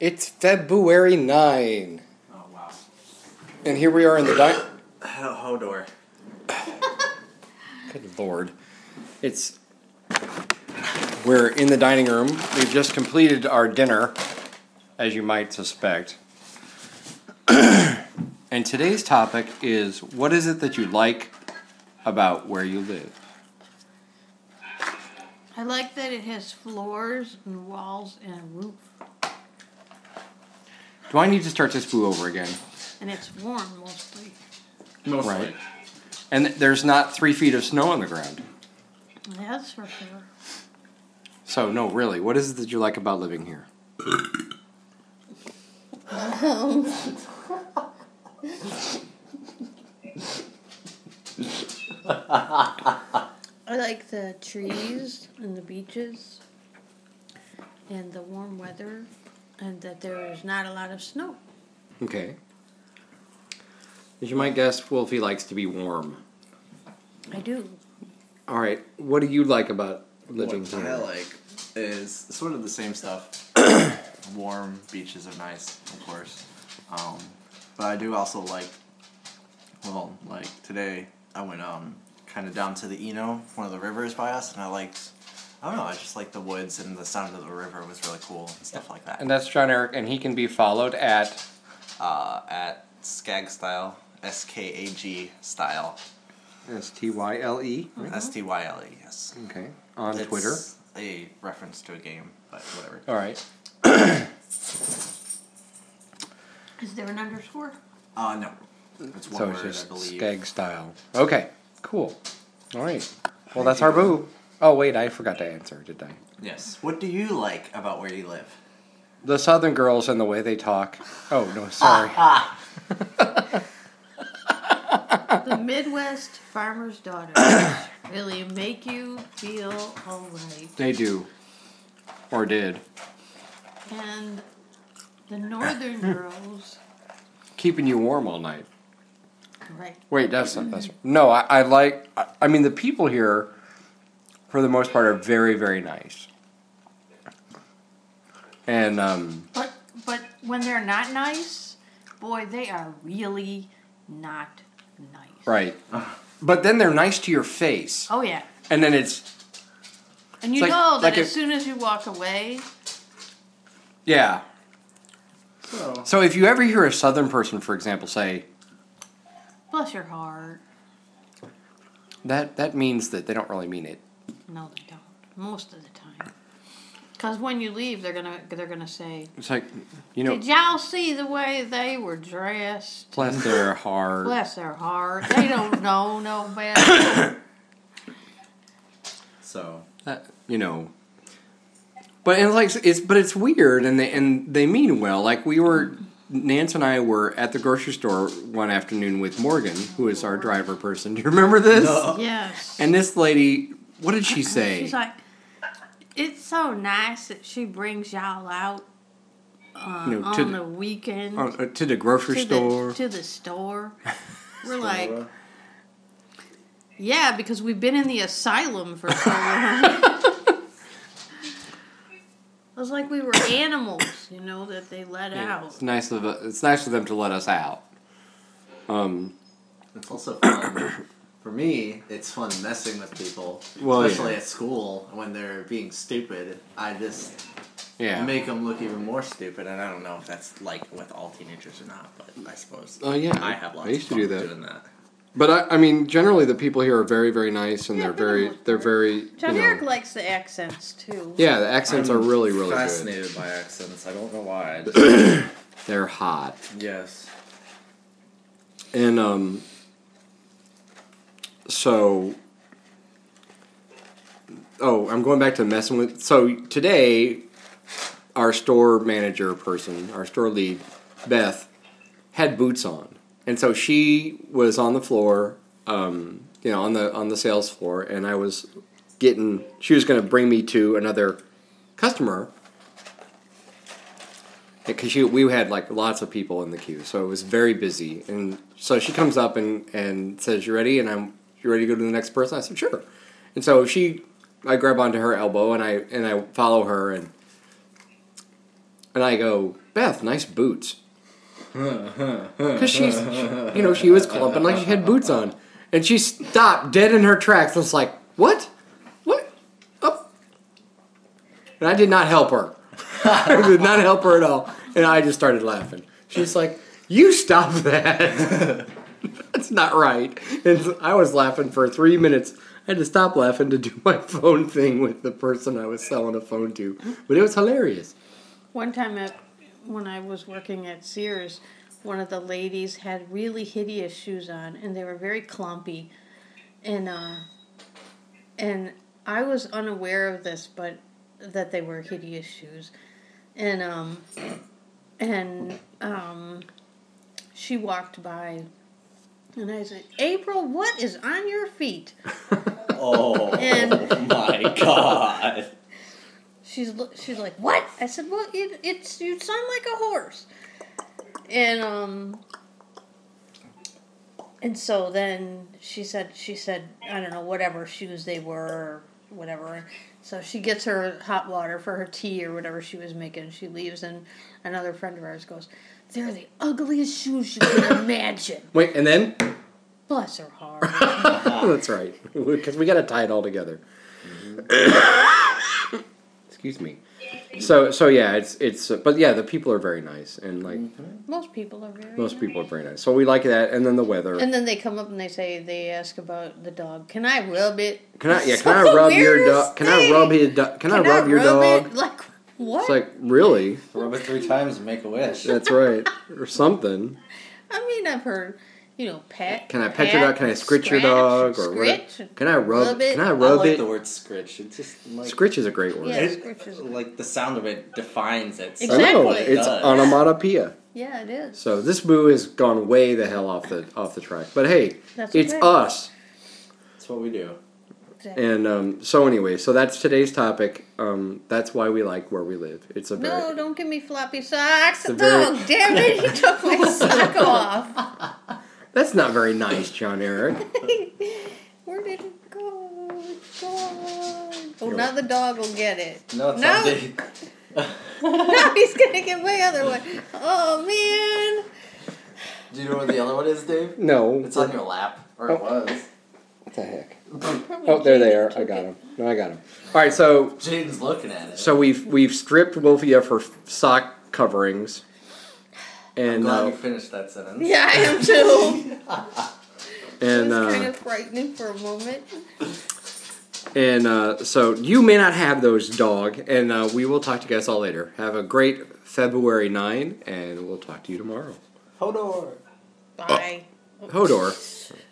It's February 9. Oh, wow. And here we are in the Hodor. Good Lord. We're in the dining room. We've just completed our dinner, as you might suspect. And today's topic is, what is it that you like about where you live? I like that it has floors and walls and a roof. Do I need to start this boo over again? And it's warm mostly. Mostly. Right. And there's not 3 feet of snow on the ground. That's for sure. So, no, really, what is it that you like about living here? I like the trees and the beaches and the warm weather and that there is not a lot of snow. Okay. As you might guess, Wolfie likes to be warm. I do. All right, what do you like about living What here? I like is sort of the same stuff. Warm beaches are nice, of course. But I do also like, today I went kind of down to the Eno, one of the rivers by us, and I just like the woods and the sound of the river was really cool and stuff like that. And that's John Eric, and he can be followed at Skag Style, SKAG Style. STYLE. STYLE, yes. Okay, on It's Twitter. a reference to a game, but whatever. All right. Is there an underscore? No. It's one So word, it's just I believe. Skag style. Okay, cool. All right. Well, that's our boo. Oh, wait, I forgot to answer, did I? Yes. What do you like about where you live? The Southern girls and the way they talk. Oh, no, sorry. The Midwest farmer's daughter really make you feel alright. They do. Or did. And the northern girls, Keeping you warm all night. right? Wait, that's no. I mean, the people here, for the most part, are very, very nice. And But when they're not nice, boy, they are really not nice. right. But then they're nice to your face, Oh yeah. and then it's And you like- know that like as a- soon as you walk away, yeah. So, So if you ever hear a Southern person, for example, say bless your heart. that means that they don't really mean it. No, they don't. Most of the time. Because when you leave, they're gonna say, It's like, you know, "Did y'all see the way they were dressed? bless their heart. Bless their heart. They don't know no better." so You know. But it's weird, and they mean well. Like Nance and I were at the grocery store one afternoon with Morgan, who is our driver person. Do you remember this? No. Yes. And this lady, what did she say? She's like, "It's so nice that she brings y'all out on the weekend To the grocery store. to the store." We're like, "Yeah, because we've been in the asylum for so long." It was like we were animals, that they let out. It's nice of them to let us out. it's also fun. For me, it's fun messing with people, Well, especially yeah. at school when they're being stupid. I just Yeah. make them look even more stupid, and I don't know if that's like with all teenagers or not, but I suppose. Oh, yeah. I have lots I used of to fun do that. doing that. But I mean, generally the people here are very, very nice, and Yeah, they're for the very, most they're part. very. John you know, Eric likes the accents too. yeah, the accents are really, really Fascinated by accents. I don't know why. good. They're hot, Yes. and so. Oh, I'm going back to messing with. So today, our store manager person, our store lead, Beth, had boots on. And so she was on the floor, on the sales floor, and she was going to bring me to another customer, because we had like lots of people in the queue, so it was very busy. And so she comes up and says, "You ready?" And "You ready to go to the next person?" I said, "Sure." And so I grab onto her elbow and I follow her and I go, Beth, nice boots. Because she was clumping like she had boots on. And she stopped dead in her tracks. I was like, what? What? Oh. And I did not help her. I did not help her at all. And I just started laughing. She's like, you stop that. That's not right. And I was laughing for 3 minutes. I had to stop laughing to do my phone thing with the person I was selling a phone to. But it was hilarious. One time when I was working at Sears, one of the ladies had really hideous shoes on, and they were very clumpy. And I was unaware of this, but that they were hideous shoes. And she walked by, and I said, April, what is on your feet? Oh, And- my God. She's like, what? I said, well, it's you sound like a horse. And so then she said, I don't know, whatever shoes they were, or whatever. So she gets her hot water for her tea or whatever she was making. She leaves, and another friend of ours goes, they're the ugliest shoes you can imagine. Wait, and then? Bless her heart. That's right. Because we got to tie it all together. Excuse me. So yeah, it's but yeah, the people are very nice, and like Most people are very most nice. people are very nice. So we like that, and then the weather. And then they come up and they ask about the dog. Can I rub it? Can I It's can the I rub your weirdest dog? Can I thing. rub his dog? Can I rub your dog? It? Like what? It's like, really? Rub it 3 times and make a wish. That's right, or something. I mean, I've heard, pet. Can I pet your dog? Can I scritch your dog? Or what? scritch? Can I rub? Rub it? Can I I rub like it? the word scritch. It's just like Scritch is a great word. Yeah, it- scritch is- like the sound of it defines it. So Exactly. I know, it it's does. onomatopoeia. Yeah, it is. So this boo has gone way the hell off the track. But hey, That's it's okay. us. That's what we do. Exactly. And so anyway, so that's today's topic. That's why we like where we live. It's a very No, don't give me floppy socks. It's a very- Oh, damn it! He took my sock off. That's not very nice, John Eric. Where did it go? It's gone. Oh, You're now the dog will get it. No, it's now, not. now he's gonna get my other one. Oh man. Do you know where the other one is, Dave? No. It's on your lap, or it was. What the heck? Probably Oh, there they Jamie are. I took got it. them. No, I got them. All right, so Jaden's looking at it. we've stripped Wolfie of her sock coverings, I'm and glad you finished that sentence. Yeah, I am too. and It was kind of frightening for a moment. and so you may not have those, dog, and we will talk to you guys all later. Have a great February 9, and we'll talk to you tomorrow. Hodor. Bye. Hodor.